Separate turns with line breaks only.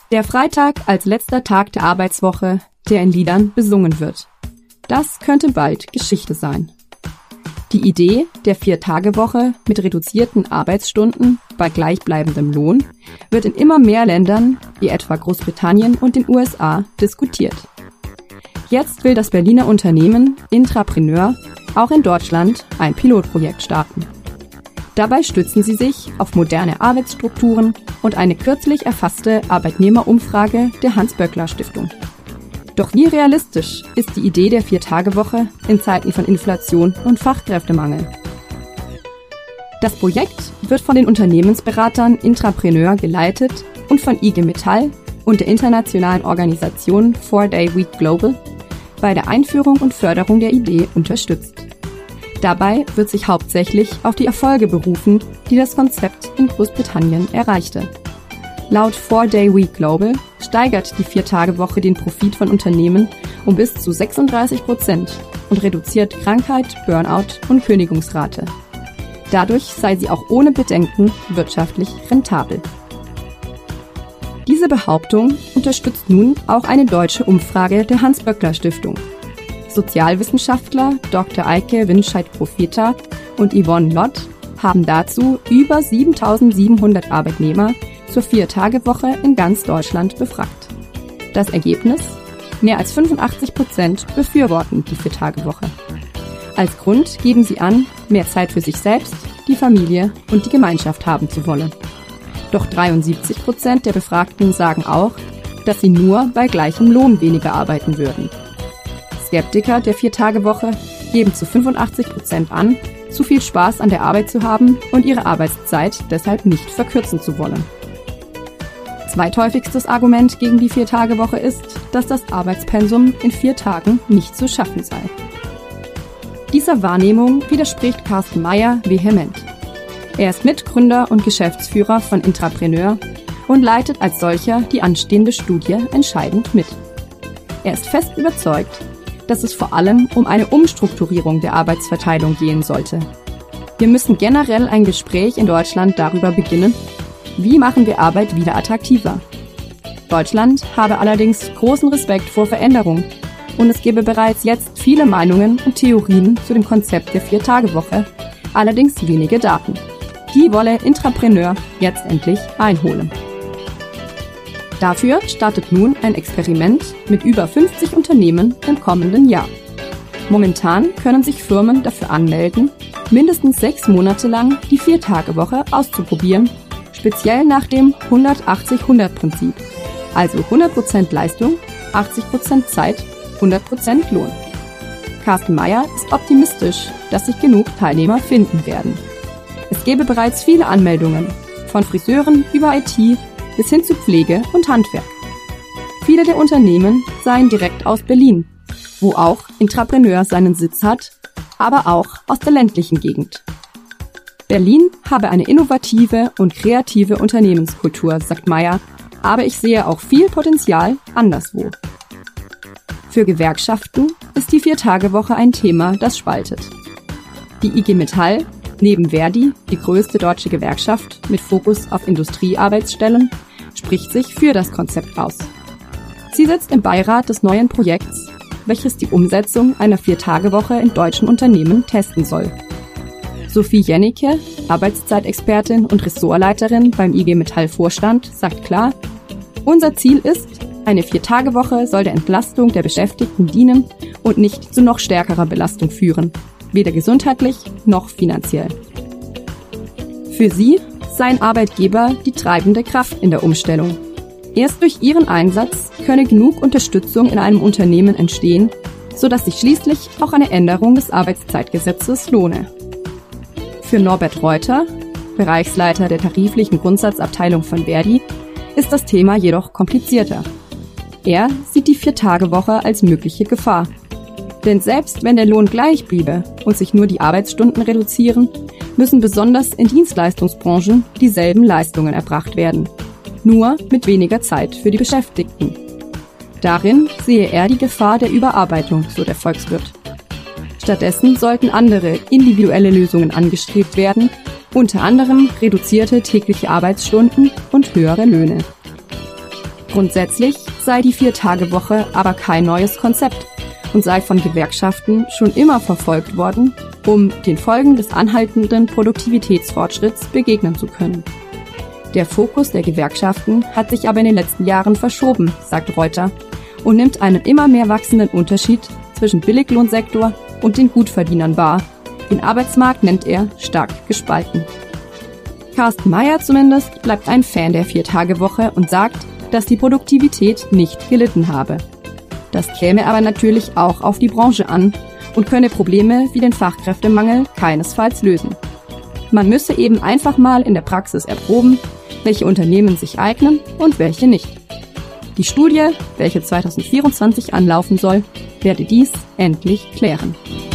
Der Freitag als letzter Tag der Arbeitswoche, der in Liedern besungen wird. Das könnte bald Geschichte sein. Die Idee der 4-Tage-Woche mit reduzierten Arbeitsstunden bei gleichbleibendem Lohn wird in immer mehr Ländern, wie etwa Großbritannien und den USA, diskutiert. Jetzt will das Berliner Unternehmen Intrapreneur auch in Deutschland ein Pilotprojekt starten. Dabei stützen sie sich auf moderne Arbeitsstrukturen und eine kürzlich erfasste Arbeitnehmerumfrage der Hans-Böckler-Stiftung. Doch wie realistisch ist die Idee der 4-Tage-Woche in Zeiten von Inflation und Fachkräftemangel? Das Projekt wird von den Unternehmensberatern Intrapreneur geleitet und von IG Metall und der internationalen Organisation 4-Day Week Global bei der Einführung und Förderung der Idee unterstützt. Dabei wird sich hauptsächlich auf die Erfolge berufen, die das Konzept in Großbritannien erreichte. Laut 4-Day Week Global steigert die 4-Tage-Woche den Profit von Unternehmen um bis zu 36% und reduziert Krankheit, Burnout und Kündigungsrate. Dadurch sei sie auch ohne Bedenken wirtschaftlich rentabel. Diese Behauptung unterstützt nun auch eine deutsche Umfrage der Hans-Böckler-Stiftung. Sozialwissenschaftler Dr. Eike Winscheid-Profeta und Yvonne Lott haben dazu über 7.700 Arbeitnehmer zur 4-Tage-Woche in ganz Deutschland befragt. Das Ergebnis? Mehr als 85% befürworten die 4-Tage-Woche. Als Grund geben sie an, mehr Zeit für sich selbst, die Familie und die Gemeinschaft haben zu wollen. Doch 73% der Befragten sagen auch, dass sie nur bei gleichem Lohn weniger arbeiten würden. Skeptiker der 4-Tage-Woche geben zu 85% an, zu viel Spaß an der Arbeit zu haben und ihre Arbeitszeit deshalb nicht verkürzen zu wollen. Zweithäufigstes Argument gegen die 4-Tage-Woche ist, dass das Arbeitspensum in 4 Tagen nicht zu schaffen sei. Dieser Wahrnehmung widerspricht Carsten Meyer vehement. Er ist Mitgründer und Geschäftsführer von Intrapreneur und leitet als solcher die anstehende Studie entscheidend mit. Er ist fest überzeugt, dass es vor allem um eine Umstrukturierung der Arbeitsverteilung gehen sollte. Wir müssen generell ein Gespräch in Deutschland darüber beginnen, wie machen wir Arbeit wieder attraktiver. Deutschland habe allerdings großen Respekt vor Veränderung und es gebe bereits jetzt viele Meinungen und Theorien zu dem Konzept der 4-Tage-Woche, allerdings wenige Daten. Die wolle Intrapreneur jetzt endlich einholen. Dafür startet nun ein Experiment mit über 50 Unternehmen im kommenden Jahr. Momentan können sich Firmen dafür anmelden, mindestens 6 Monate lang die 4-Tage-Woche auszuprobieren, speziell nach dem 180-100-Prinzip, also 100% Leistung, 80% Zeit, 100% Lohn. Carsten Meyer ist optimistisch, dass sich genug Teilnehmer finden werden. Es gäbe bereits viele Anmeldungen, von Friseuren über IT bis hin zu Pflege und Handwerk. Viele der Unternehmen seien direkt aus Berlin, wo auch Intrapreneur seinen Sitz hat, aber auch aus der ländlichen Gegend. Berlin habe eine innovative und kreative Unternehmenskultur, sagt Meyer, aber ich sehe auch viel Potenzial anderswo. Für Gewerkschaften ist die 4-Tage-Woche ein Thema, das spaltet. Die IG Metall, neben Verdi, die größte deutsche Gewerkschaft mit Fokus auf Industriearbeitsstellen, spricht sich für das Konzept aus. Sie sitzt im Beirat des neuen Projekts, welches die Umsetzung einer 4-Tage-Woche in deutschen Unternehmen testen soll. Sophie Jennecke, Arbeitszeitexpertin und Ressortleiterin beim IG Metall-Vorstand, sagt klar, unser Ziel ist, eine 4-Tage-Woche soll der Entlastung der Beschäftigten dienen und nicht zu noch stärkerer Belastung führen, weder gesundheitlich noch finanziell. Für sie seien Arbeitgeber die treibende Kraft in der Umstellung. Erst durch ihren Einsatz könne genug Unterstützung in einem Unternehmen entstehen, sodass sich schließlich auch eine Änderung des Arbeitszeitgesetzes lohne. Für Norbert Reuter, Bereichsleiter der tariflichen Grundsatzabteilung von Verdi, ist das Thema jedoch komplizierter. Er sieht die 4-Tage-Woche als mögliche Gefahr. Denn selbst wenn der Lohn gleich bliebe und sich nur die Arbeitsstunden reduzieren, müssen besonders in Dienstleistungsbranchen dieselben Leistungen erbracht werden. Nur mit weniger Zeit für die Beschäftigten. Darin sehe er die Gefahr der Überarbeitung, so der Volkswirt. Stattdessen sollten andere individuelle Lösungen angestrebt werden, unter anderem reduzierte tägliche Arbeitsstunden und höhere Löhne. Grundsätzlich sei die 4-Tage-Woche aber kein neues Konzept und sei von Gewerkschaften schon immer verfolgt worden, um den Folgen des anhaltenden Produktivitätsfortschritts begegnen zu können. Der Fokus der Gewerkschaften hat sich aber in den letzten Jahren verschoben, sagt Reuter, und nimmt einen immer mehr wachsenden Unterschied zwischen Billiglohnsektor und den Gutverdienern wahr. Den Arbeitsmarkt nennt er stark gespalten. Carsten Meyer zumindest bleibt ein Fan der 4-Tage-Woche und sagt, dass die Produktivität nicht gelitten habe. Das käme aber natürlich auch auf die Branche an und könne Probleme wie den Fachkräftemangel keinesfalls lösen. Man müsse eben einfach mal in der Praxis erproben, welche Unternehmen sich eignen und welche nicht. Die Studie, welche 2024 anlaufen soll, werde dies endlich klären.